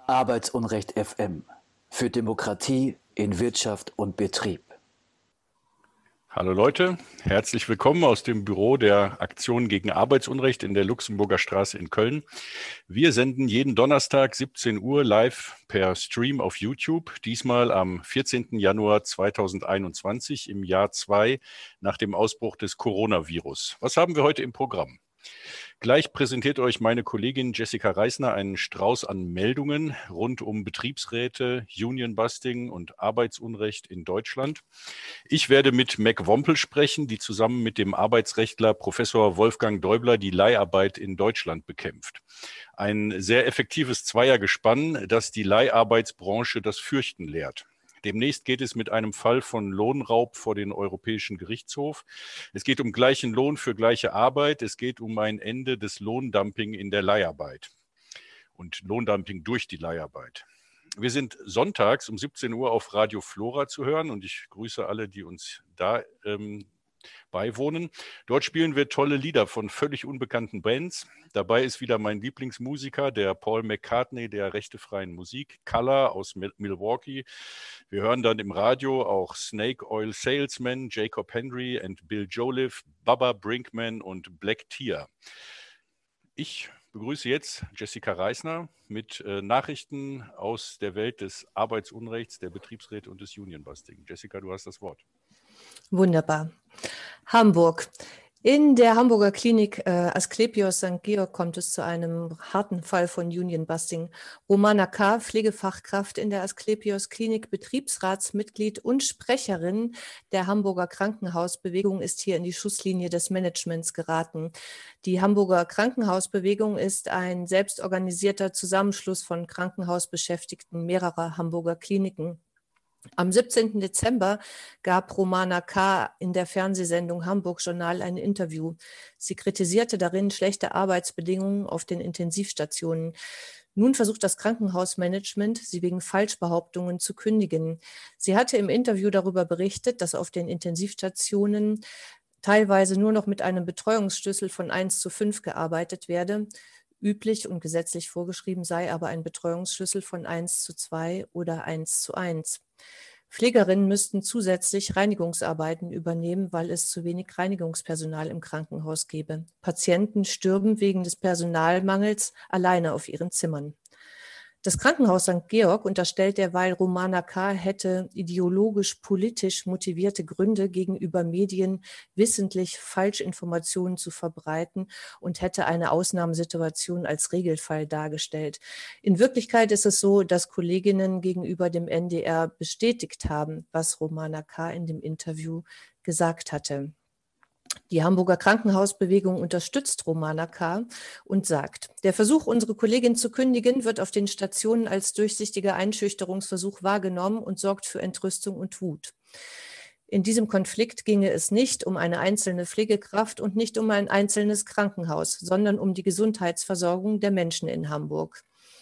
Arbeitsunrecht FM für Demokratie in Wirtschaft und Betrieb. Hallo Leute, herzlich willkommen aus dem Büro der Aktion gegen Arbeitsunrecht in der Luxemburger Straße in Köln. Wir senden jeden Donnerstag 17 Uhr live per Stream auf YouTube, diesmal am 14. Januar 2021 im Jahr 2 nach dem Ausbruch des Coronavirus. Was haben wir heute im Programm? Gleich präsentiert euch meine Kollegin Jessica Reisner einen Strauß an Meldungen rund um Betriebsräte, Union-Busting und Arbeitsunrecht in Deutschland. Ich werde mit Meg Wompel sprechen, die zusammen mit dem Arbeitsrechtler Professor Wolfgang Däubler die Leiharbeit in Deutschland bekämpft. Ein sehr effektives Zweiergespann, das die Leiharbeitsbranche das Fürchten lehrt. Demnächst geht es mit einem Fall von Lohnraub vor den Europäischen Gerichtshof. Es geht um gleichen Lohn für gleiche Arbeit. Es geht um ein Ende des Lohndumping in der Leiharbeit und Lohndumping durch die Leiharbeit. Wir sind sonntags um 17 Uhr auf Radio Flora zu hören und ich grüße alle, die uns da beiwohnen. Dort spielen wir tolle Lieder von völlig unbekannten Bands. Dabei ist wieder mein Lieblingsmusiker, der Paul McCartney der rechtefreien Musik, Color aus Milwaukee. Wir hören dann im Radio auch Snake Oil Salesman, Jacob Henry und Bill Jolliffe, Bubba Brinkman und Black Tear. Ich begrüße jetzt Jessica Reisner mit Nachrichten aus der Welt des Arbeitsunrechts, der Betriebsräte und des Union-Busting. Jessica, du hast das Wort. Wunderbar. Hamburg. In der Hamburger Klinik Asklepios St. Georg kommt es zu einem harten Fall von Union-Busting. Romana K., Pflegefachkraft in der Asklepios Klinik, Betriebsratsmitglied und Sprecherin der Hamburger Krankenhausbewegung, ist hier in die Schusslinie des Managements geraten. Die Hamburger Krankenhausbewegung ist ein selbstorganisierter Zusammenschluss von Krankenhausbeschäftigten mehrerer Hamburger Kliniken. Am 17. Dezember gab Romana K. in der Fernsehsendung Hamburg Journal ein Interview. Sie kritisierte darin schlechte Arbeitsbedingungen auf den Intensivstationen. Nun versucht das Krankenhausmanagement, sie wegen Falschbehauptungen zu kündigen. Sie hatte im Interview darüber berichtet, dass auf den Intensivstationen teilweise nur noch mit einem Betreuungsschlüssel von 1:5 gearbeitet werde. Üblich und gesetzlich vorgeschrieben sei aber ein Betreuungsschlüssel von 1:2 oder 1:1. Pflegerinnen müssten zusätzlich Reinigungsarbeiten übernehmen, weil es zu wenig Reinigungspersonal im Krankenhaus gebe. Patienten stürben wegen des Personalmangels alleine auf ihren Zimmern. Das Krankenhaus St. Georg unterstellt derweil, Romana K. hätte ideologisch-politisch motivierte Gründe, gegenüber Medien wissentlich Falschinformationen zu verbreiten und hätte eine Ausnahmesituation als Regelfall dargestellt. In Wirklichkeit ist es so, dass Kolleginnen gegenüber dem NDR bestätigt haben, was Romana K. in dem Interview gesagt hatte. Die Hamburger Krankenhausbewegung unterstützt Romana K. und sagt, der Versuch, unsere Kollegin zu kündigen, wird auf den Stationen als durchsichtiger Einschüchterungsversuch wahrgenommen und sorgt für Entrüstung und Wut. In diesem Konflikt ginge es nicht um eine einzelne Pflegekraft und nicht um ein einzelnes Krankenhaus, sondern um die Gesundheitsversorgung der Menschen in Hamburg.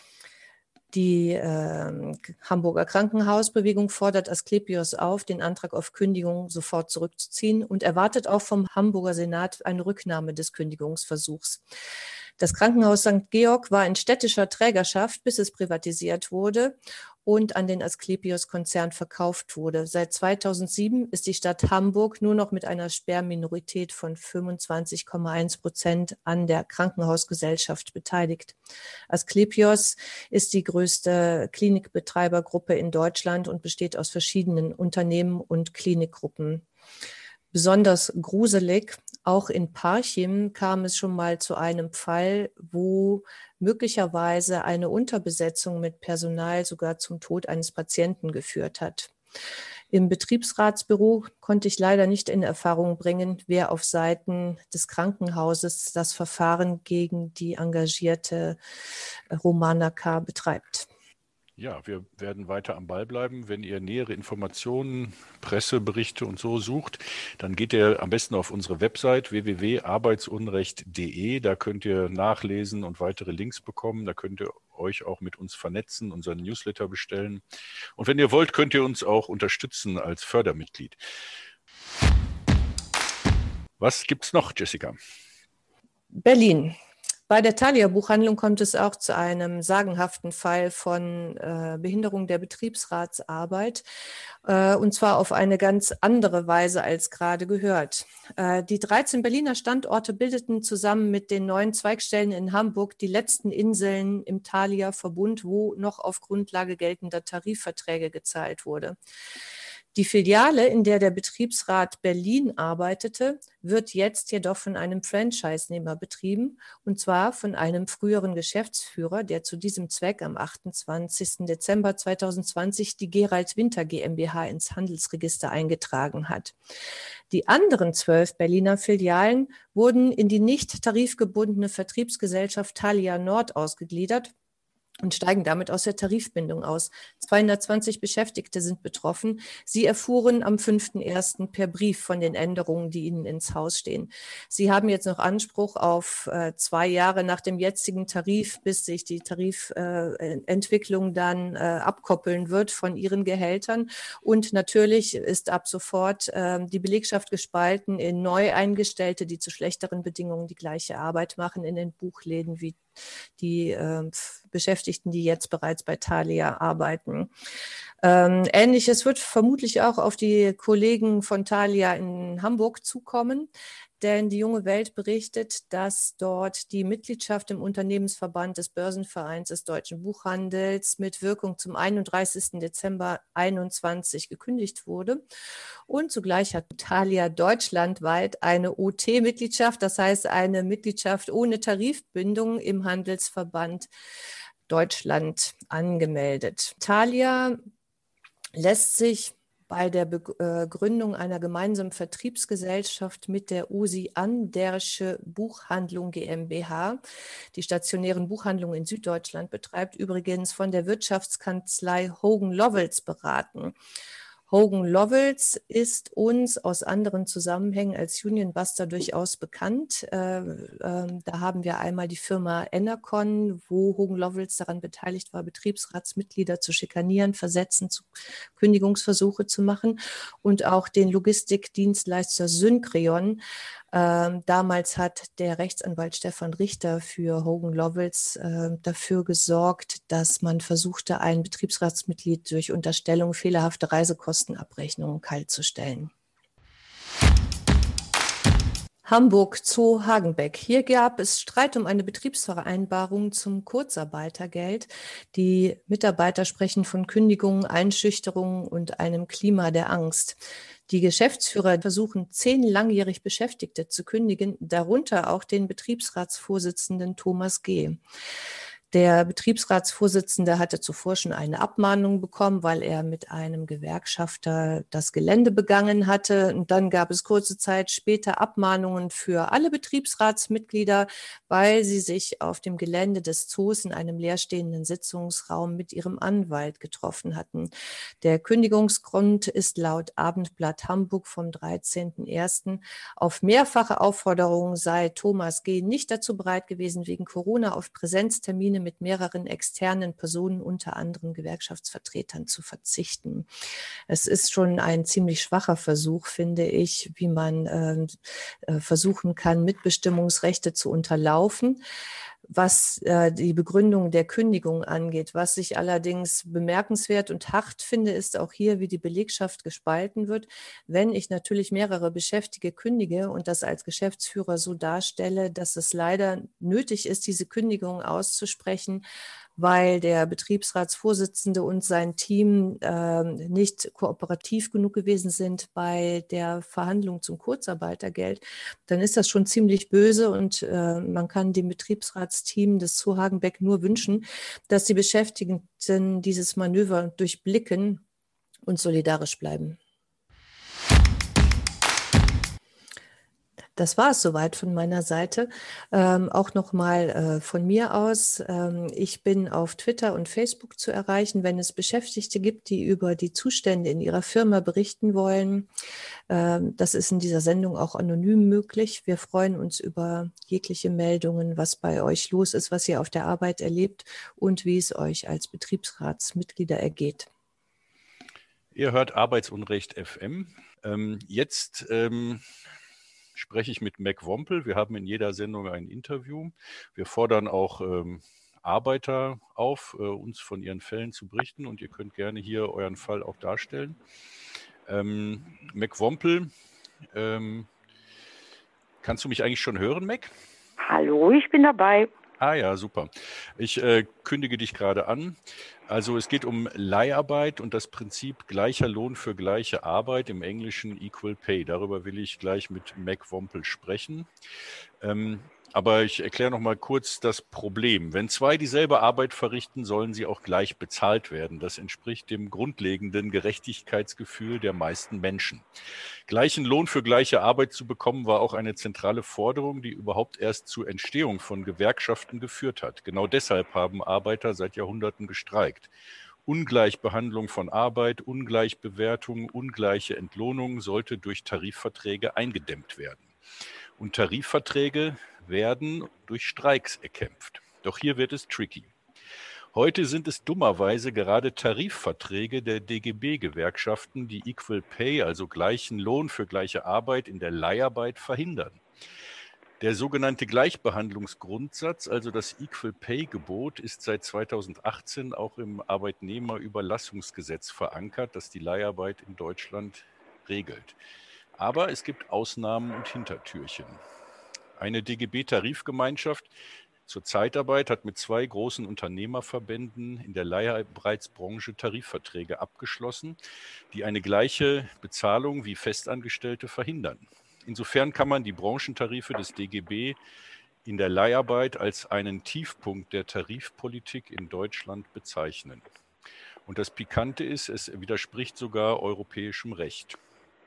Die Hamburger Krankenhausbewegung fordert Asklepios auf, den Antrag auf Kündigung sofort zurückzuziehen und erwartet auch vom Hamburger Senat eine Rücknahme des Kündigungsversuchs. Das Krankenhaus St. Georg war in städtischer Trägerschaft, bis es privatisiert wurde und an den Asklepios-Konzern verkauft wurde. Seit 2007 ist die Stadt Hamburg nur noch mit einer Sperrminorität von 25,1% an der Krankenhausgesellschaft beteiligt. Asklepios ist die größte Klinikbetreibergruppe in Deutschland und besteht aus verschiedenen Unternehmen und Klinikgruppen. Besonders gruselig, auch in Parchim kam es schon mal zu einem Fall, wo möglicherweise eine Unterbesetzung mit Personal sogar zum Tod eines Patienten geführt hat. Im Betriebsratsbüro konnte ich leider nicht in Erfahrung bringen, wer auf Seiten des Krankenhauses das Verfahren gegen die engagierte Romana K. betreibt. Ja, wir werden weiter am Ball bleiben. Wenn ihr nähere Informationen, Presseberichte und so sucht, dann geht ihr am besten auf unsere Website www.arbeitsunrecht.de. Da könnt ihr nachlesen und weitere Links bekommen. Da könnt ihr euch auch mit uns vernetzen, unseren Newsletter bestellen. Und wenn ihr wollt, könnt ihr uns auch unterstützen als Fördermitglied. Was gibt's noch, Jessica? Berlin. Bei der Thalia Buchhandlung kommt es auch zu einem sagenhaften Fall von Behinderung der Betriebsratsarbeit, und zwar auf eine ganz andere Weise als gerade gehört. Die 13 Berliner Standorte bildeten zusammen mit den 9 Zweigstellen in Hamburg die letzten Inseln im Thalia-Verbund, wo noch auf Grundlage geltender Tarifverträge gezahlt wurde. Die Filiale, in der der Betriebsrat Berlin arbeitete, wird jetzt jedoch von einem Franchise-Nehmer betrieben, und zwar von einem früheren Geschäftsführer, der zu diesem Zweck am 28. Dezember 2020 die Gerald Winter GmbH ins Handelsregister eingetragen hat. Die anderen 12 Berliner Filialen wurden in die nicht tarifgebundene Vertriebsgesellschaft Thalia Nord ausgegliedert und steigen damit aus der Tarifbindung aus. 220 Beschäftigte sind betroffen. Sie erfuhren am 5.1. per Brief von den Änderungen, die ihnen ins Haus stehen. Sie haben jetzt noch Anspruch auf 2 Jahre nach dem jetzigen Tarif, bis sich die Tarifentwicklung dann abkoppeln wird von ihren Gehältern. Und natürlich ist ab sofort die Belegschaft gespalten in Neueingestellte, die zu schlechteren Bedingungen die gleiche Arbeit machen in den Buchläden wie die Beschäftigten, die jetzt bereits bei Thalia arbeiten. Ähnliches wird vermutlich auch auf die Kollegen von Thalia in Hamburg zukommen, denn die Junge Welt berichtet, dass dort die Mitgliedschaft im Unternehmensverband des Börsenvereins des deutschen Buchhandels mit Wirkung zum 31. Dezember 2021 gekündigt wurde. Und zugleich hat Thalia deutschlandweit eine OT-Mitgliedschaft, das heißt eine Mitgliedschaft ohne Tarifbindung im Handelsverband Deutschland angemeldet. Thalia lässt sich bei der Gründung einer gemeinsamen Vertriebsgesellschaft mit der USI Andersche Buchhandlung GmbH, die stationären Buchhandlungen in Süddeutschland betreibt, übrigens von der Wirtschaftskanzlei Hogan Lovells beraten. Hogan Lovells ist uns aus anderen Zusammenhängen als Unionbuster durchaus bekannt. Da haben wir einmal die Firma Enercon, wo Hogan Lovells daran beteiligt war, Betriebsratsmitglieder zu schikanieren, versetzen, Kündigungsversuche zu machen, und auch den Logistikdienstleister Syncreon. Damals hat der Rechtsanwalt Stefan Richter für Hogan Lovells dafür gesorgt, dass man versuchte, ein Betriebsratsmitglied durch Unterstellung fehlerhafter Reisekostenabrechnungen kaltzustellen. Hamburg Zoo Hagenbeck. Hier gab es Streit um eine Betriebsvereinbarung zum Kurzarbeitergeld. Die Mitarbeiter sprechen von Kündigungen, Einschüchterungen und einem Klima der Angst. Die Geschäftsführer versuchen, 10 langjährig Beschäftigte zu kündigen, darunter auch den Betriebsratsvorsitzenden Thomas G. Der Betriebsratsvorsitzende hatte zuvor schon eine Abmahnung bekommen, weil er mit einem Gewerkschafter das Gelände begangen hatte. Und dann gab es kurze Zeit später Abmahnungen für alle Betriebsratsmitglieder, weil sie sich auf dem Gelände des Zoos in einem leerstehenden Sitzungsraum mit ihrem Anwalt getroffen hatten. Der Kündigungsgrund ist laut Abendblatt Hamburg vom 13.01. Auf mehrfache Aufforderung sei Thomas G. nicht dazu bereit gewesen, wegen Corona auf Präsenztermine mit mehreren externen Personen, unter anderem Gewerkschaftsvertretern, zu verzichten. Es ist schon ein ziemlich schwacher Versuch, finde ich, wie man versuchen kann, Mitbestimmungsrechte zu unterlaufen. Was die Begründung der Kündigung angeht. Was ich allerdings bemerkenswert und hart finde, ist auch hier, wie die Belegschaft gespalten wird. Wenn ich natürlich mehrere Beschäftigte kündige und das als Geschäftsführer so darstelle, dass es leider nötig ist, diese Kündigung auszusprechen, weil der Betriebsratsvorsitzende und sein Team nicht kooperativ genug gewesen sind bei der Verhandlung zum Kurzarbeitergeld, dann ist das schon ziemlich böse, und man kann dem Betriebsratsteam des Zoo Hagenbeck nur wünschen, dass die Beschäftigten dieses Manöver durchblicken und solidarisch bleiben. Das war es soweit von meiner Seite. Auch nochmal von mir aus. Ich bin auf Twitter und Facebook zu erreichen, wenn es Beschäftigte gibt, die über die Zustände in ihrer Firma berichten wollen. Das ist in dieser Sendung auch anonym möglich. Wir freuen uns über jegliche Meldungen, was bei euch los ist, was ihr auf der Arbeit erlebt und wie es euch als Betriebsratsmitglieder ergeht. Ihr hört Arbeitsunrecht FM. Jetzt spreche ich mit Mac Wompel. Wir haben in jeder Sendung ein Interview. Wir fordern auch Arbeiter auf, uns von ihren Fällen zu berichten, und ihr könnt gerne hier euren Fall auch darstellen. Mac Wompel, kannst du mich eigentlich schon hören, Mac? Hallo, ich bin dabei. Ah ja, super. Ich kündige dich gerade an. Also es geht um Leiharbeit und das Prinzip gleicher Lohn für gleiche Arbeit, im Englischen Equal Pay. Darüber will ich gleich mit Mac Wompel sprechen. Aber ich erkläre noch mal kurz das Problem. Wenn zwei dieselbe Arbeit verrichten, sollen sie auch gleich bezahlt werden. Das entspricht dem grundlegenden Gerechtigkeitsgefühl der meisten Menschen. Gleichen Lohn für gleiche Arbeit zu bekommen, war auch eine zentrale Forderung, die überhaupt erst zur Entstehung von Gewerkschaften geführt hat. Genau deshalb haben Arbeiter seit Jahrhunderten gestreikt. Ungleichbehandlung von Arbeit, Ungleichbewertung, ungleiche Entlohnung sollte durch Tarifverträge eingedämmt werden. Und Tarifverträge werden durch Streiks erkämpft. Doch hier wird es tricky. Heute sind es dummerweise gerade Tarifverträge der DGB-Gewerkschaften, die Equal Pay, also gleichen Lohn für gleiche Arbeit, in der Leiharbeit verhindern. Der sogenannte Gleichbehandlungsgrundsatz, also das Equal Pay-Gebot, ist seit 2018 auch im Arbeitnehmerüberlassungsgesetz verankert, das die Leiharbeit in Deutschland regelt. Aber es gibt Ausnahmen und Hintertürchen. Eine DGB-Tarifgemeinschaft zur Zeitarbeit hat mit 2 großen Unternehmerverbänden in der Leiharbeitsbranche Tarifverträge abgeschlossen, die eine gleiche Bezahlung wie Festangestellte verhindern. Insofern kann man die Branchentarife des DGB in der Leiharbeit als einen Tiefpunkt der Tarifpolitik in Deutschland bezeichnen. Und das Pikante ist, es widerspricht sogar europäischem Recht.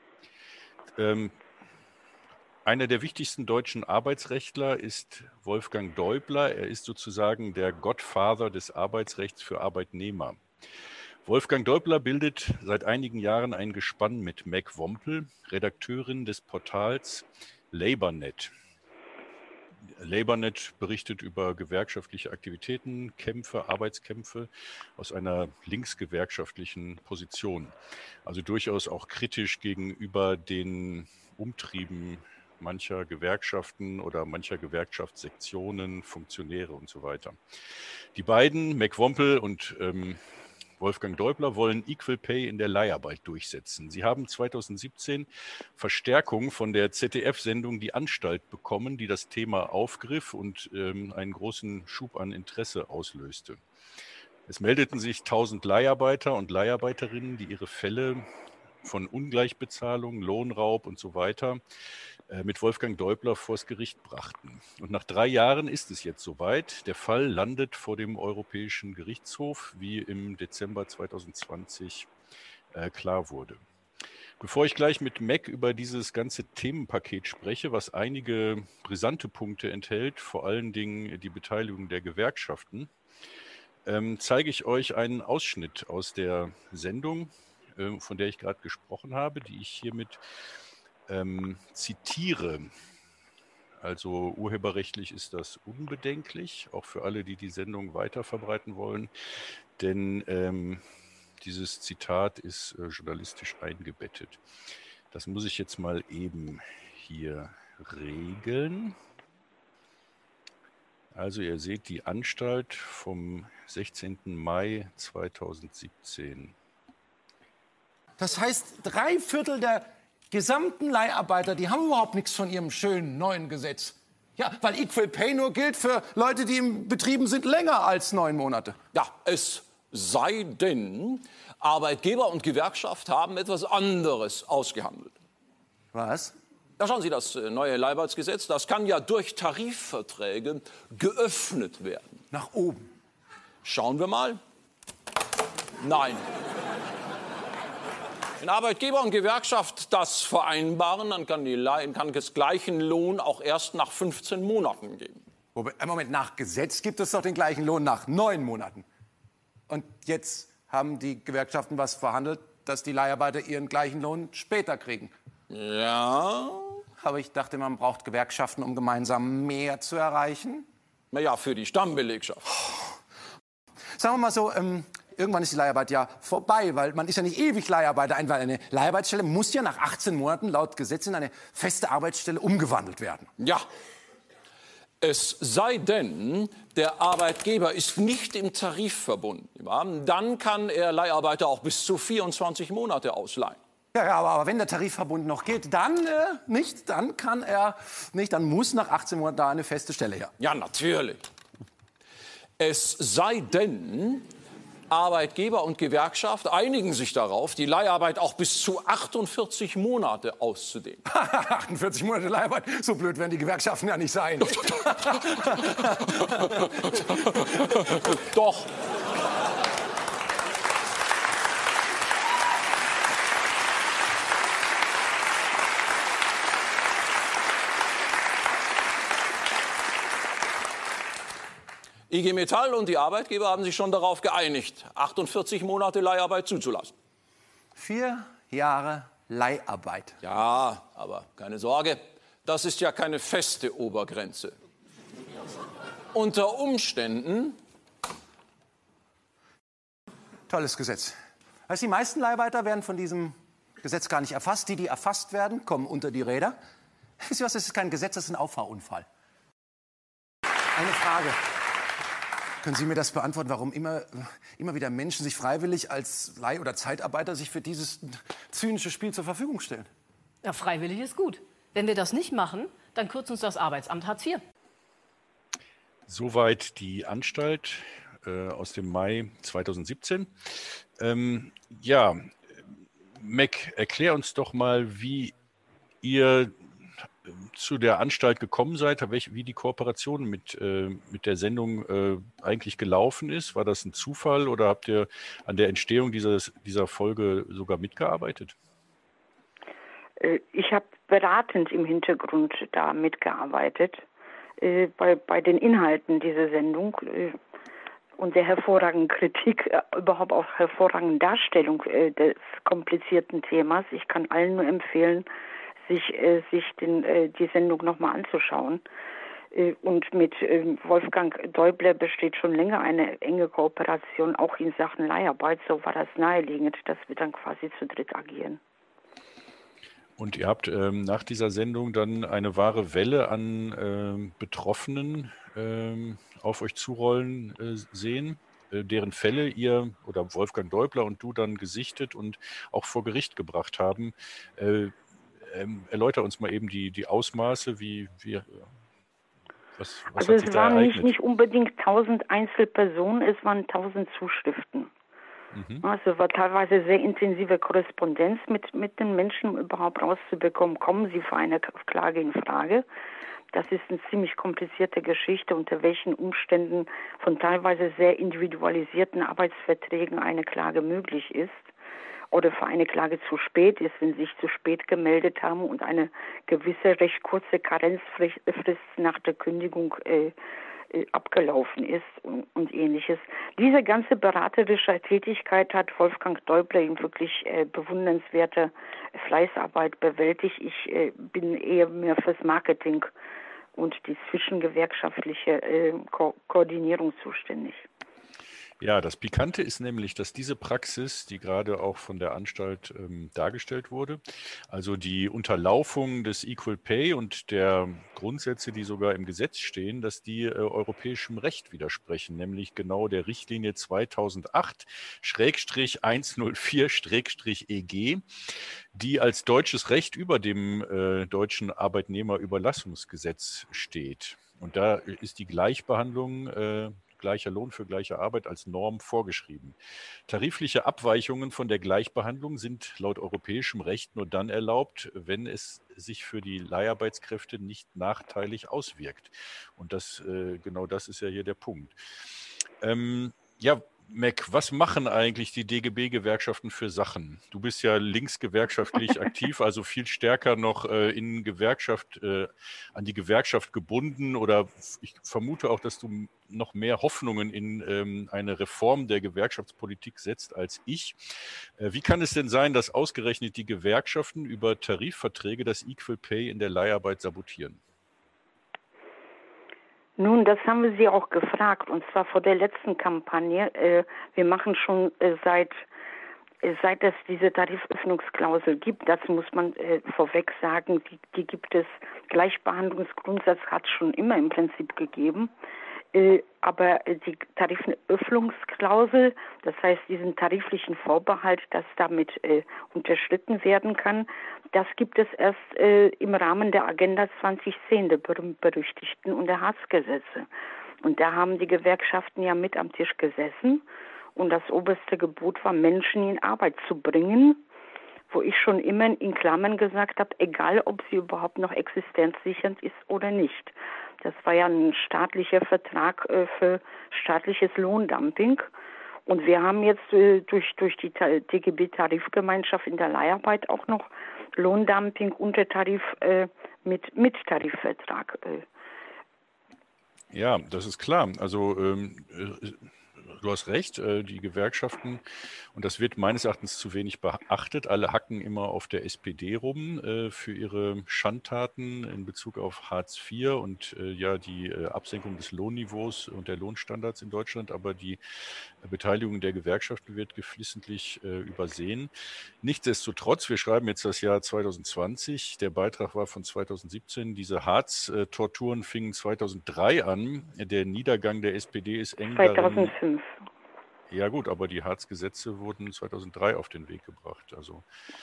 Einer der wichtigsten deutschen Arbeitsrechtler ist Wolfgang Deubler. Er ist sozusagen der Godfather des Arbeitsrechts für Arbeitnehmer. Wolfgang Deubler bildet seit einigen Jahren ein Gespann mit Mac Wompel, Redakteurin des Portals LabourNet. LabourNet berichtet über gewerkschaftliche Aktivitäten, Kämpfe, Arbeitskämpfe aus einer linksgewerkschaftlichen Position. Also durchaus auch kritisch gegenüber den Umtrieben mancher Gewerkschaften oder mancher Gewerkschaftssektionen, Funktionäre und so weiter. Die beiden, Mac Wompel und Wolfgang Deubler, wollen Equal Pay in der Leiharbeit durchsetzen. Sie haben 2017 Verstärkung von der ZDF-Sendung Die Anstalt bekommen, die das Thema aufgriff und einen großen Schub an Interesse auslöste. Es meldeten sich 1000 Leiharbeiter und Leiharbeiterinnen, die ihre Fälle von Ungleichbezahlung, Lohnraub und so weiter mit Wolfgang Deubler vors Gericht brachten. Und nach 3 Jahren ist es jetzt soweit. Der Fall landet vor dem Europäischen Gerichtshof, wie im Dezember 2020 klar wurde. Bevor ich gleich mit Mac über dieses ganze Themenpaket spreche, was einige brisante Punkte enthält, vor allen Dingen die Beteiligung der Gewerkschaften, zeige ich euch einen Ausschnitt aus der Sendung, von der ich gerade gesprochen habe, die ich hiermit zitiere. Also urheberrechtlich ist das unbedenklich, auch für alle, die die Sendung weiterverbreiten wollen, denn dieses Zitat ist journalistisch eingebettet. Das muss ich jetzt mal eben hier regeln. Also ihr seht die Anstalt vom 16. Mai 2017. Das heißt, 3/4 der gesamten Leiharbeiter, die haben überhaupt nichts von ihrem schönen neuen Gesetz. Ja, weil Equal Pay nur gilt für Leute, die in Betrieben sind länger als 9 Monate. Ja, es sei denn, Arbeitgeber und Gewerkschaft haben etwas anderes ausgehandelt. Was? Ja, schauen Sie, das neue Leiharbeitsgesetz, das kann ja durch Tarifverträge geöffnet werden. Nach oben. Schauen wir mal. Nein. Wenn Arbeitgeber und Gewerkschaft das vereinbaren, dann kann es gleichen Lohn auch erst nach 15 Monaten geben. Moment, nach Gesetz gibt es doch den gleichen Lohn nach 9 Monaten. Und jetzt haben die Gewerkschaften was verhandelt, dass die Leiharbeiter ihren gleichen Lohn später kriegen. Ja. Aber ich dachte, man braucht Gewerkschaften, um gemeinsam mehr zu erreichen. Na ja, für die Stammbelegschaft. Sagen wir mal so, irgendwann ist die Leiharbeit ja vorbei, weil man ist ja nicht ewig Leiharbeiter, weil eine Leiharbeitsstelle muss ja nach 18 Monaten laut Gesetz in eine feste Arbeitsstelle umgewandelt werden. Ja. Es sei denn, der Arbeitgeber ist nicht im Tarifverbund. Dann kann er Leiharbeiter auch bis zu 24 Monate ausleihen. Ja, aber wenn der Tarifverbund noch geht, dann nicht, dann kann er nicht, dann muss nach 18 Monaten da eine feste Stelle her. Ja, natürlich. Es sei denn, Arbeitgeber und Gewerkschaft einigen sich darauf, die Leiharbeit auch bis zu 48 Monate auszudehnen. 48 Monate Leiharbeit, so blöd werden die Gewerkschaften ja nicht sein. Doch. IG Metall und die Arbeitgeber haben sich schon darauf geeinigt, 48 Monate Leiharbeit zuzulassen. 4 Jahre Leiharbeit. Ja, aber keine Sorge, das ist ja keine feste Obergrenze. Unter Umständen... Tolles Gesetz. Also die meisten Leiharbeiter werden von diesem Gesetz gar nicht erfasst. Die erfasst werden, kommen unter die Räder. Wisst ihr was, das ist kein Gesetz, das ist ein Auffahrunfall. Eine Frage. Können Sie mir das beantworten, warum immer wieder Menschen sich freiwillig als Leih- oder Zeitarbeiter sich für dieses zynische Spiel zur Verfügung stellen? Ja, freiwillig ist gut. Wenn wir das nicht machen, dann kürzt uns das Arbeitsamt Hartz IV. Soweit die Anstalt aus dem Mai 2017. Ja, Mac, erklär uns doch mal, wie ihr zu der Anstalt gekommen seid, wie die Kooperation mit der Sendung eigentlich gelaufen ist. War das ein Zufall oder habt ihr an der Entstehung dieser Folge sogar mitgearbeitet? Ich habe beratend im Hintergrund da mitgearbeitet, bei den Inhalten dieser Sendung und der hervorragenden Kritik, überhaupt auch hervorragenden Darstellung des komplizierten Themas. Ich kann allen nur empfehlen, sich die Sendung nochmal anzuschauen. Und mit Wolfgang Däubler besteht schon länger eine enge Kooperation, auch in Sachen Leiharbeit. So war das naheliegend, dass wir dann quasi zu dritt agieren. Und ihr habt nach dieser Sendung dann eine wahre Welle an Betroffenen auf euch zurollen sehen, deren Fälle ihr oder Wolfgang Däubler und du dann gesichtet und auch vor Gericht gebracht haben. Erläuter uns mal eben die Ausmaße, was also hat sich es da waren ereignet? nicht unbedingt 1000 Einzelpersonen, es waren 1000 Zuschriften. Also war teilweise sehr intensive Korrespondenz mit den Menschen, um überhaupt rauszubekommen, kommen sie für eine Klage in Frage. Das ist eine ziemlich komplizierte Geschichte, unter welchen Umständen von teilweise sehr individualisierten Arbeitsverträgen eine Klage möglich ist. Oder für eine Klage zu spät ist, wenn sie sich zu spät gemeldet haben und eine gewisse recht kurze Karenzfrist nach der Kündigung abgelaufen ist und Ähnliches. Diese ganze beraterische Tätigkeit hat Wolfgang Däubler in wirklich bewundernswerter Fleißarbeit bewältigt. Ich bin eher mehr fürs Marketing und die zwischengewerkschaftliche Koordinierung zuständig. Ja, das Pikante ist nämlich, dass diese Praxis, die gerade auch von der Anstalt dargestellt wurde, also die Unterlaufung des Equal Pay und der Grundsätze, die sogar im Gesetz stehen, dass die europäischem Recht widersprechen, nämlich genau der Richtlinie 2008-104-EG, die als deutsches Recht über dem deutschen Arbeitnehmerüberlassungsgesetz steht. Und da ist die Gleichbehandlung gleicher Lohn für gleiche Arbeit als Norm vorgeschrieben. Tarifliche Abweichungen von der Gleichbehandlung sind laut europäischem Recht nur dann erlaubt, wenn es sich für die Leiharbeitskräfte nicht nachteilig auswirkt. Und genau das ist ja hier der Punkt. Ja, Mac, was machen eigentlich die DGB-Gewerkschaften für Sachen? Du bist ja linksgewerkschaftlich aktiv, also viel stärker noch an die Gewerkschaft gebunden, oder ich vermute auch, dass du noch mehr Hoffnungen in eine Reform der Gewerkschaftspolitik setzt als ich. Wie kann es denn sein, dass ausgerechnet die Gewerkschaften über Tarifverträge das Equal Pay in der Leiharbeit sabotieren? Nun, das haben wir Sie auch gefragt, und zwar vor der letzten Kampagne. Wir machen schon seit es diese Tariföffnungsklausel gibt, das muss man vorweg sagen, die gibt es, Gleichbehandlungsgrundsatz hat es schon immer im Prinzip gegeben. Aber die Tariföffnungsklausel, das heißt diesen tariflichen Vorbehalt, dass damit unterschritten werden kann, das gibt es erst im Rahmen der Agenda 2010, der berühmt-berüchtigten und der Hartz-Gesetze. Und da haben die Gewerkschaften ja mit am Tisch gesessen und das oberste Gebot war, Menschen in Arbeit zu bringen, wo ich schon immer in Klammern gesagt habe, egal ob sie überhaupt noch existenzsichernd ist oder nicht. Das war ja ein staatlicher Vertrag für staatliches Lohndumping. Und wir haben jetzt durch die DGB-Tarifgemeinschaft in der Leiharbeit auch noch Lohndumping unter Tarif mit Tarifvertrag. Ja, das ist klar. Also du hast recht, die Gewerkschaften, und das wird meines Erachtens zu wenig beachtet, alle hacken immer auf der SPD rum für ihre Schandtaten in Bezug auf Hartz IV und ja die Absenkung des Lohnniveaus und der Lohnstandards in Deutschland, aber die Beteiligung der Gewerkschaften wird geflissentlich übersehen. Nichtsdestotrotz, wir schreiben jetzt das Jahr 2020, der Beitrag war von 2017, diese Harz-Torturen fingen 2003 an, der Niedergang der SPD ist eng 2005. Darin. Ja gut, aber die Harz-Gesetze wurden 2003 auf den Weg gebracht. Also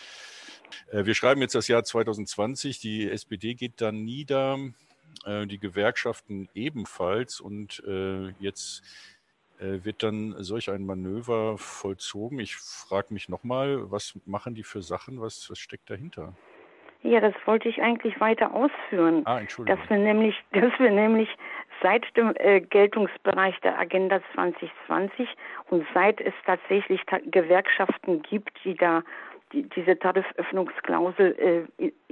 wir schreiben jetzt das Jahr 2020, die SPD geht dann nieder, die Gewerkschaften ebenfalls und jetzt wird dann solch ein Manöver vollzogen. Ich frage mich nochmal, was machen die für Sachen, was steckt dahinter? Ja, das wollte ich eigentlich weiter ausführen. Entschuldigung. Dass wir nämlich seit dem Geltungsbereich der Agenda 2020 und seit es tatsächlich Gewerkschaften gibt, die diese Tariföffnungsklausel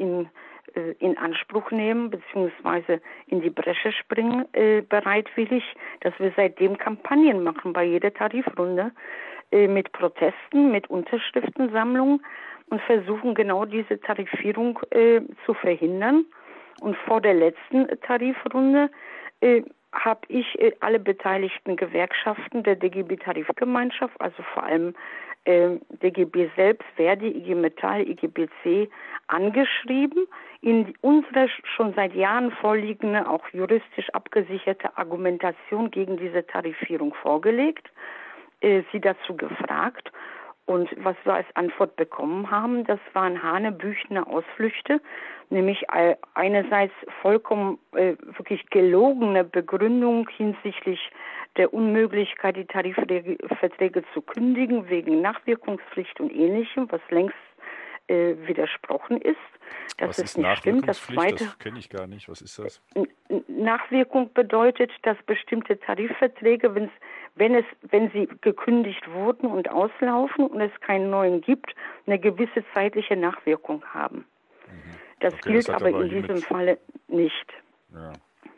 in Anspruch nehmen beziehungsweise in die Bresche springen bereitwillig, dass wir seitdem Kampagnen machen bei jeder Tarifrunde mit Protesten, mit Unterschriftensammlungen und versuchen genau diese Tarifierung zu verhindern. Und vor der letzten Tarifrunde habe ich alle beteiligten Gewerkschaften der DGB-Tarifgemeinschaft, also vor allem DGB selbst, Verdi, IG Metall, IGBC, angeschrieben, in unsere schon seit Jahren vorliegende, auch juristisch abgesicherte Argumentation gegen diese Tarifierung vorgelegt, sie dazu gefragt. Und was wir als Antwort bekommen haben, das waren hanebüchene Ausflüchte, nämlich einerseits vollkommen wirklich gelogene Begründung hinsichtlich der Unmöglichkeit, die Tarifverträge zu kündigen, wegen Nachwirkungspflicht und Ähnlichem, was längst widersprochen ist. Was ist Nachwirkungspflicht? Das kenne ich gar nicht. Was ist das? Nachwirkung bedeutet, dass bestimmte Tarifverträge, wenn sie gekündigt wurden und auslaufen und es keinen neuen gibt, eine gewisse zeitliche Nachwirkung haben. Das gilt aber in diesem Falle nicht. Ja.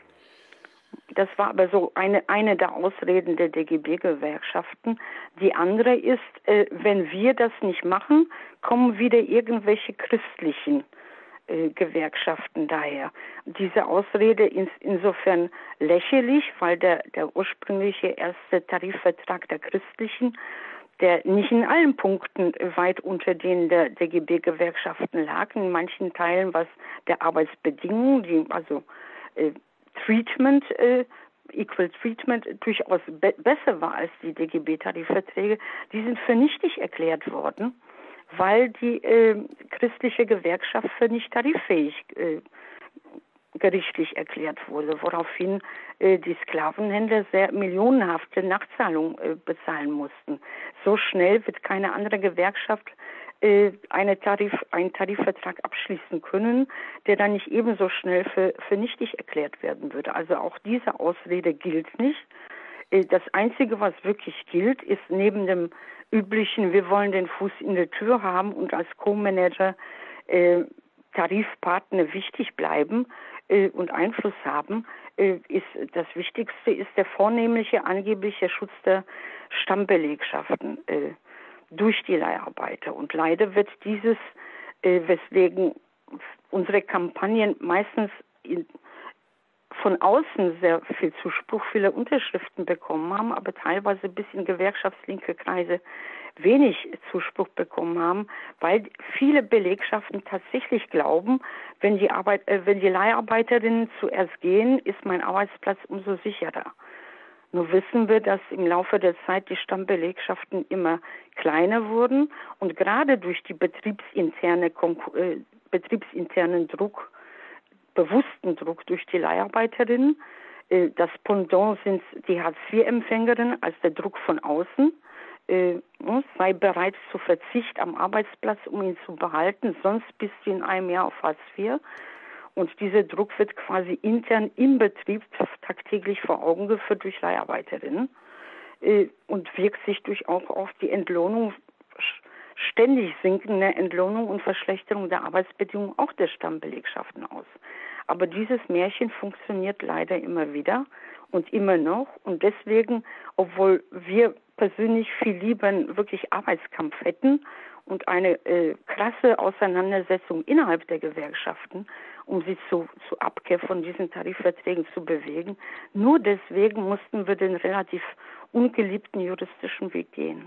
Das war aber so eine der Ausreden der DGB-Gewerkschaften. Die andere ist, wenn wir das nicht machen, kommen wieder irgendwelche christlichen Gewerkschaften daher. Diese Ausrede ist insofern lächerlich, weil der ursprüngliche erste Tarifvertrag der Christlichen, der nicht in allen Punkten weit unter denen der DGB-Gewerkschaften lag, in manchen Teilen was der Arbeitsbedingungen, Treatment, Equal Treatment durchaus besser war als die DGB-Tarifverträge, die sind für nichtig erklärt worden, weil die christliche Gewerkschaft für nicht tariffähig gerichtlich erklärt wurde, woraufhin die Sklavenhändler sehr millionenhafte Nachzahlungen bezahlen mussten. So schnell wird keine andere Gewerkschaft einen Tarifvertrag abschließen können, der dann nicht ebenso schnell für nichtig erklärt werden würde. Also auch diese Ausrede gilt nicht. Das Einzige, was wirklich gilt, ist neben dem üblichen, wir wollen den Fuß in der Tür haben und als Co-Manager Tarifpartner wichtig bleiben und Einfluss haben, ist das Wichtigste ist der vornehmliche angebliche Schutz der Stammbelegschaften durch die Leiharbeiter. Und leider wird dieses, weswegen unsere Kampagnen meistens von außen sehr viel Zuspruch, viele Unterschriften bekommen haben, aber teilweise bis in gewerkschaftslinke Kreise wenig Zuspruch bekommen haben, weil viele Belegschaften tatsächlich glauben, wenn die Leiharbeiterinnen zuerst gehen, ist mein Arbeitsplatz umso sicherer. Nur wissen wir, dass im Laufe der Zeit die Stammbelegschaften immer kleiner wurden und gerade durch die betriebsinternen Druck, bewussten Druck durch die Leiharbeiterinnen, das Pendant sind die Hartz-IV-Empfängerinnen als der Druck von außen, sei bereit zu Verzicht am Arbeitsplatz, um ihn zu behalten, sonst bist du in einem Jahr auf Hartz IV. Und dieser Druck wird quasi intern im Betrieb tagtäglich vor Augen geführt durch Leiharbeiterinnen und wirkt sich durch auch auf die Entlohnung, ständig sinkende Entlohnung und Verschlechterung der Arbeitsbedingungen auch der Stammbelegschaften aus. Aber dieses Märchen funktioniert leider immer wieder und immer noch. Und deswegen, obwohl wir persönlich viel lieber wirklich Arbeitskampf hätten und eine krasse Auseinandersetzung innerhalb der Gewerkschaften, um sie zur Abkehr von diesen Tarifverträgen zu bewegen. Nur deswegen mussten wir den relativ ungeliebten juristischen Weg gehen.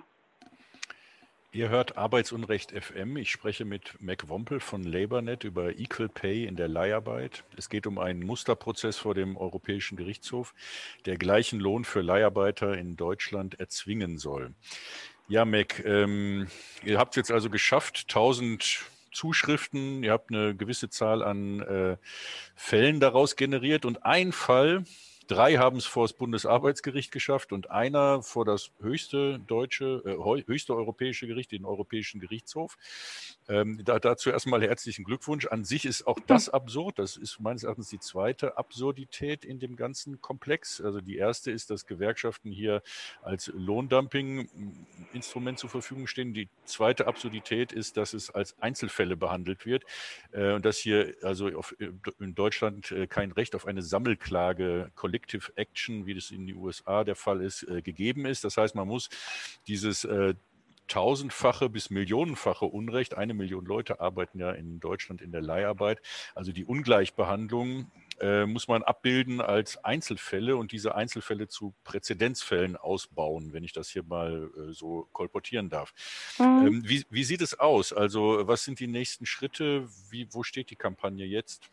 Ihr hört Arbeitsunrecht FM. Ich spreche mit Meg Wompel von LabourNet über Equal Pay in der Leiharbeit. Es geht um einen Musterprozess vor dem Europäischen Gerichtshof, der gleichen Lohn für Leiharbeiter in Deutschland erzwingen soll. Ja, Meg, ihr habt es jetzt also geschafft, 1000 Zuschriften, ihr habt eine gewisse Zahl an Fällen daraus generiert und ein Fall, 3 haben es vor das Bundesarbeitsgericht geschafft und einer vor das höchste europäische Gericht, den Europäischen Gerichtshof. Dazu erstmal herzlichen Glückwunsch. An sich ist auch das absurd. Das ist meines Erachtens die zweite Absurdität in dem ganzen Komplex. Also die erste ist, dass Gewerkschaften hier als Lohndumping-Instrument zur Verfügung stehen. Die zweite Absurdität ist, dass es als Einzelfälle behandelt wird und dass hier also in Deutschland kein Recht auf eine Sammelklage, Collective Action, wie das in den USA der Fall ist, gegeben ist. Das heißt, man muss dieses tausendfache bis millionenfache Unrecht, 1 Million Leute arbeiten ja in Deutschland in der Leiharbeit, also die Ungleichbehandlung muss man abbilden als Einzelfälle und diese Einzelfälle zu Präzedenzfällen ausbauen, wenn ich das hier mal so kolportieren darf. Wie sieht es aus? Also was sind die nächsten Schritte? Wo steht die Kampagne jetzt?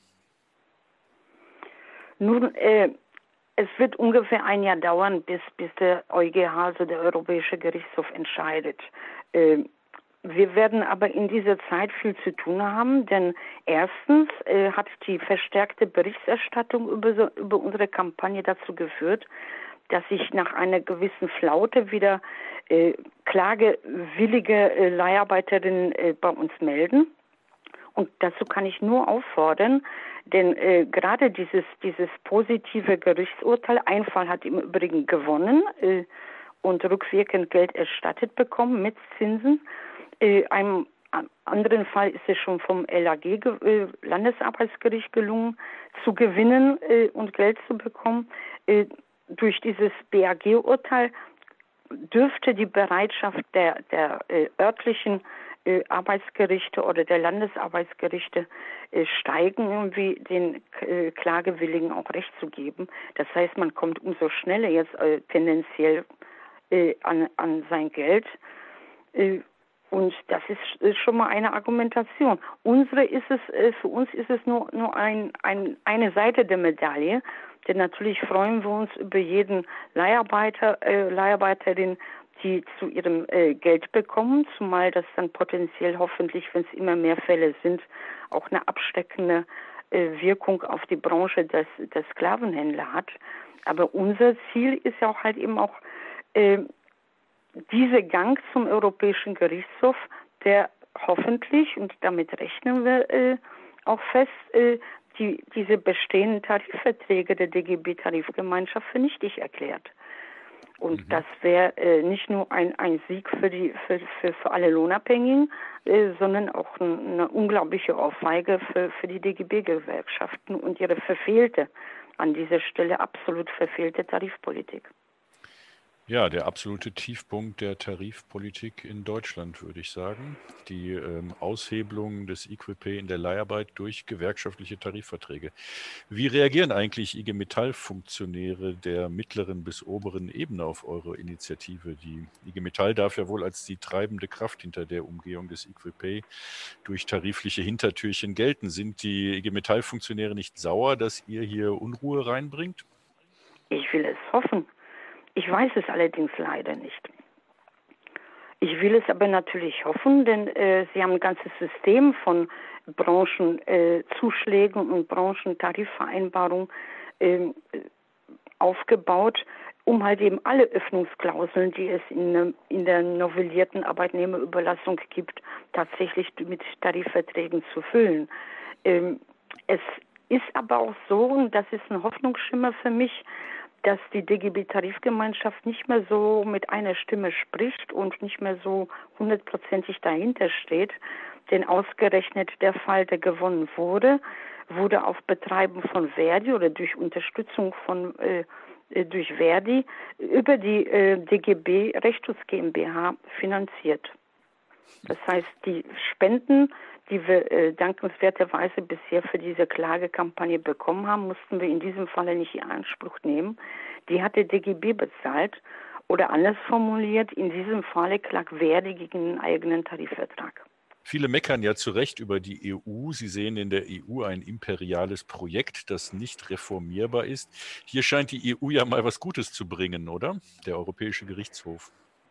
Nun, es wird ungefähr ein Jahr dauern, bis der EuGH, also der Europäische Gerichtshof, entscheidet. Wir werden aber in dieser Zeit viel zu tun haben, denn erstens hat die verstärkte Berichterstattung über unsere Kampagne dazu geführt, dass sich nach einer gewissen Flaute wieder klagewillige Leiharbeiterinnen bei uns melden. Und dazu kann ich nur auffordern, denn gerade dieses positive Gerichtsurteil, ein Fall hat im Übrigen gewonnen und rückwirkend Geld erstattet bekommen mit Zinsen. Einem anderen Fall ist es schon vom LAG, Landesarbeitsgericht, gelungen zu gewinnen und Geld zu bekommen. Durch dieses BAG-Urteil dürfte die Bereitschaft der örtlichen Arbeitsgerichte oder der Landesarbeitsgerichte steigen, irgendwie den Klagewilligen auch Recht zu geben. Das heißt, man kommt umso schneller jetzt tendenziell an sein Geld. Und das ist schon mal eine Argumentation. Für uns ist es nur eine Seite der Medaille, denn natürlich freuen wir uns über jeden Leiharbeiterin, die zu ihrem Geld bekommen, zumal das dann potenziell hoffentlich, wenn es immer mehr Fälle sind, auch eine absteckende Wirkung auf die Branche des Sklavenhändler hat. Aber unser Ziel ist ja auch halt eben auch dieser Gang zum Europäischen Gerichtshof, der hoffentlich, und damit rechnen wir auch fest, diese bestehenden Tarifverträge der DGB-Tarifgemeinschaft für nichtig erklärt. Und das wäre nicht nur ein Sieg für alle Lohnabhängigen, sondern auch eine unglaubliche Ohrfeige für die DGB-Gewerkschaften und ihre an dieser Stelle absolut verfehlte Tarifpolitik. Ja, der absolute Tiefpunkt der Tarifpolitik in Deutschland, würde ich sagen. Die Aushebelung des IQP in der Leiharbeit durch gewerkschaftliche Tarifverträge. Wie reagieren eigentlich IG Metall-Funktionäre der mittleren bis oberen Ebene auf eure Initiative? Die IG Metall darf ja wohl als die treibende Kraft hinter der Umgehung des IQP durch tarifliche Hintertürchen gelten. Sind die IG Metall-Funktionäre nicht sauer, dass ihr hier Unruhe reinbringt? Ich will es hoffen. Ich weiß es allerdings leider nicht. Ich will es aber natürlich hoffen, denn Sie haben ein ganzes System von Branchenzuschlägen und Branchentarifvereinbarungen aufgebaut, um halt eben alle Öffnungsklauseln, die es in der novellierten Arbeitnehmerüberlassung gibt, tatsächlich mit Tarifverträgen zu füllen. Es ist aber auch so, und das ist ein Hoffnungsschimmer für mich, dass die DGB-Tarifgemeinschaft nicht mehr so mit einer Stimme spricht und nicht mehr so 100%ig dahinter steht. Denn ausgerechnet der Fall, der gewonnen wurde auf Betreiben von Verdi oder durch Unterstützung durch Verdi über die DGB Rechtsschutz GmbH finanziert. Das heißt, die Spenden, die wir dankenswerterweise bisher für diese Klagekampagne bekommen haben, mussten wir in diesem Falle nicht in Anspruch nehmen. Die hat der DGB bezahlt oder anders formuliert, in diesem Falle klagt Verdi gegen einen eigenen Tarifvertrag. Viele meckern ja zu Recht über die EU. Sie sehen in der EU ein imperiales Projekt, das nicht reformierbar ist. Hier scheint die EU ja mal was Gutes zu bringen, oder? Der Europäische Gerichtshof.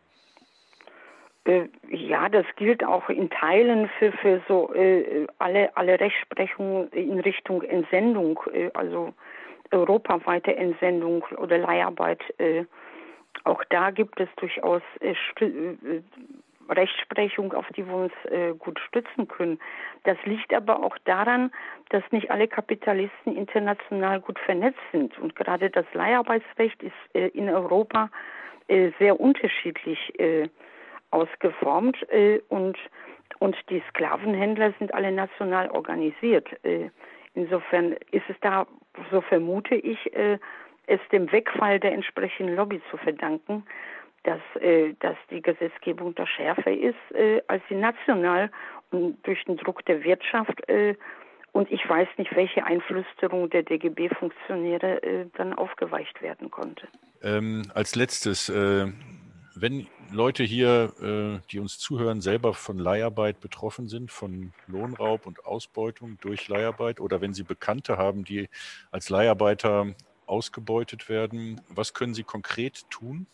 Ja, das gilt auch in Teilen für so alle Rechtsprechungen in Richtung Entsendung, also europaweite Entsendung oder Leiharbeit. Auch da gibt es durchaus Rechtsprechung, auf die wir uns gut stützen können. Das liegt aber auch daran, dass nicht alle Kapitalisten international gut vernetzt sind. Und gerade das Leiharbeitsrecht ist in Europa sehr unterschiedlich ausgeformt und die Sklavenhändler sind alle national organisiert. Insofern ist es da, so vermute ich, es dem Wegfall der entsprechenden Lobby zu verdanken, dass die Gesetzgebung da schärfer ist als sie national und durch den Druck der Wirtschaft. Und ich weiß nicht, welche Einflüsterung der DGB-Funktionäre dann aufgeweicht werden konnte. Als letztes, wenn Leute hier, die uns zuhören, selber von Leiharbeit betroffen sind, von Lohnraub und Ausbeutung durch Leiharbeit oder wenn sie Bekannte haben, die als Leiharbeiter ausgebeutet werden, was können sie konkret tun?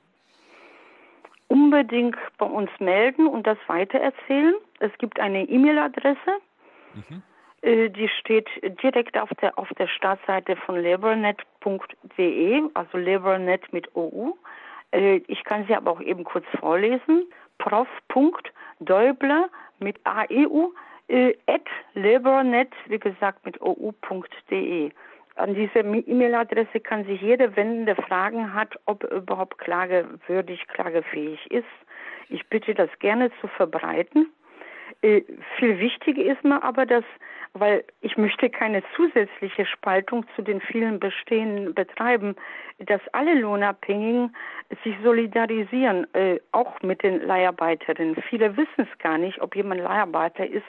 Unbedingt bei uns melden und das weitererzählen. Es gibt eine E-Mail-Adresse, die steht direkt auf der Startseite von labornet.de, also labornet mit OU. Ich kann sie aber auch eben kurz vorlesen. prof.deubler mit AEU @labornet, wie gesagt, mit ou.de. An diese E-Mail-Adresse kann sich jeder wenden, der Fragen hat, ob er überhaupt klagewürdig, klagefähig ist. Ich bitte das gerne zu verbreiten. Viel wichtiger ist mir aber, weil ich möchte keine zusätzliche Spaltung zu den vielen bestehenden betreiben, dass alle Lohnabhängigen sich solidarisieren, auch mit den Leiharbeiterinnen. Viele wissen es gar nicht, ob jemand Leiharbeiter ist,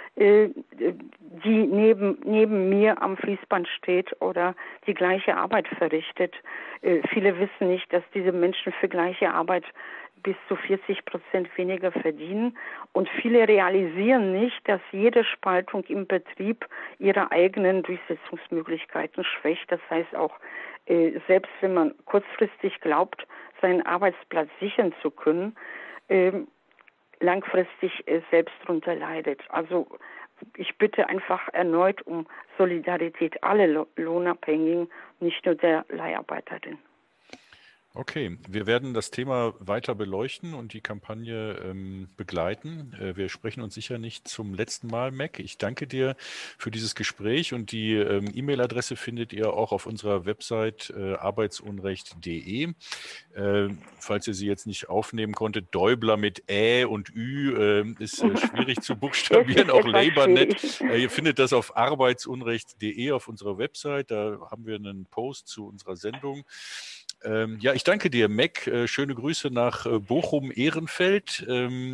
die neben mir am Fließband steht oder die gleiche Arbeit verrichtet. Viele wissen nicht, dass diese Menschen für gleiche Arbeit bis zu 40% weniger verdienen. Und viele realisieren nicht, dass jede Spaltung im Betrieb ihre eigenen Durchsetzungsmöglichkeiten schwächt. Das heißt auch, selbst wenn man kurzfristig glaubt, seinen Arbeitsplatz sichern zu können, langfristig selbst darunter leidet. Also ich bitte einfach erneut um Solidarität aller Lohnabhängigen, nicht nur der Leiharbeiterin. Okay, wir werden das Thema weiter beleuchten und die Kampagne begleiten. Wir sprechen uns sicher nicht zum letzten Mal, Mac. Ich danke dir für dieses Gespräch und die E-Mail-Adresse findet ihr auch auf unserer Website arbeitsunrecht.de. Falls ihr sie jetzt nicht aufnehmen konntet, Deubler mit Ä und Ü ist schwierig zu buchstabieren, auch Labornet. Ihr findet das auf arbeitsunrecht.de auf unserer Website. Da haben wir einen Post zu unserer Sendung. Ja, ich danke dir, Mac. Schöne Grüße nach Bochum-Ehrenfeld.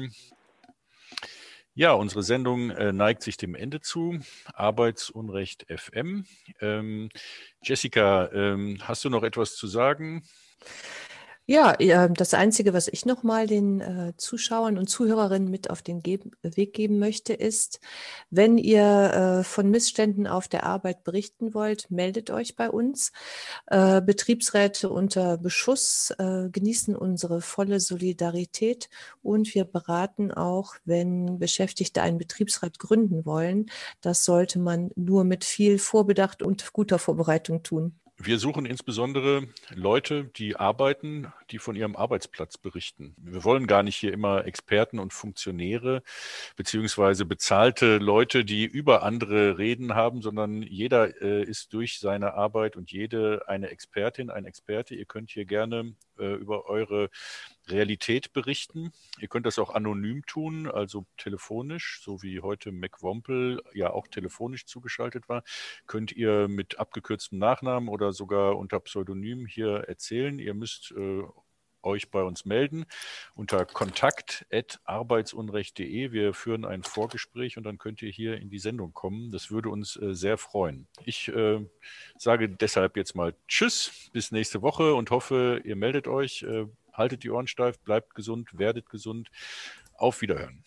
Ja, unsere Sendung neigt sich dem Ende zu. Arbeitsunrecht FM. Jessica, hast du noch etwas zu sagen? Ja, das Einzige, was ich nochmal den Zuschauern und Zuhörerinnen mit auf den Weg geben möchte, ist, wenn ihr von Missständen auf der Arbeit berichten wollt, meldet euch bei uns. Betriebsräte unter Beschuss genießen unsere volle Solidarität und wir beraten auch, wenn Beschäftigte einen Betriebsrat gründen wollen. Das sollte man nur mit viel Vorbedacht und guter Vorbereitung tun. Wir suchen insbesondere Leute, die arbeiten, die von ihrem Arbeitsplatz berichten. Wir wollen gar nicht hier immer Experten und Funktionäre beziehungsweise bezahlte Leute, die über andere reden haben, sondern jeder ist durch seine Arbeit und jede eine Expertin, ein Experte. Ihr könnt hier gerne über eure Realität berichten. Ihr könnt das auch anonym tun, also telefonisch, so wie heute Mac Wompel ja auch telefonisch zugeschaltet war, könnt ihr mit abgekürztem Nachnamen oder sogar unter Pseudonym hier erzählen. Ihr müsst euch bei uns melden unter kontakt@arbeitsunrecht.de. Wir führen ein Vorgespräch und dann könnt ihr hier in die Sendung kommen. Das würde uns sehr freuen. Ich sage deshalb jetzt mal Tschüss, bis nächste Woche und hoffe, ihr meldet euch. Haltet die Ohren steif, bleibt gesund, werdet gesund. Auf Wiederhören.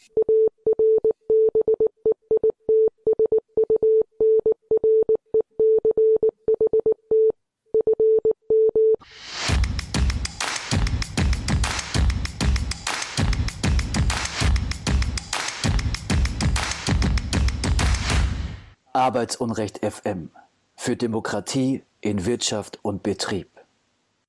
Arbeitsunrecht FM für Demokratie in Wirtschaft und Betrieb.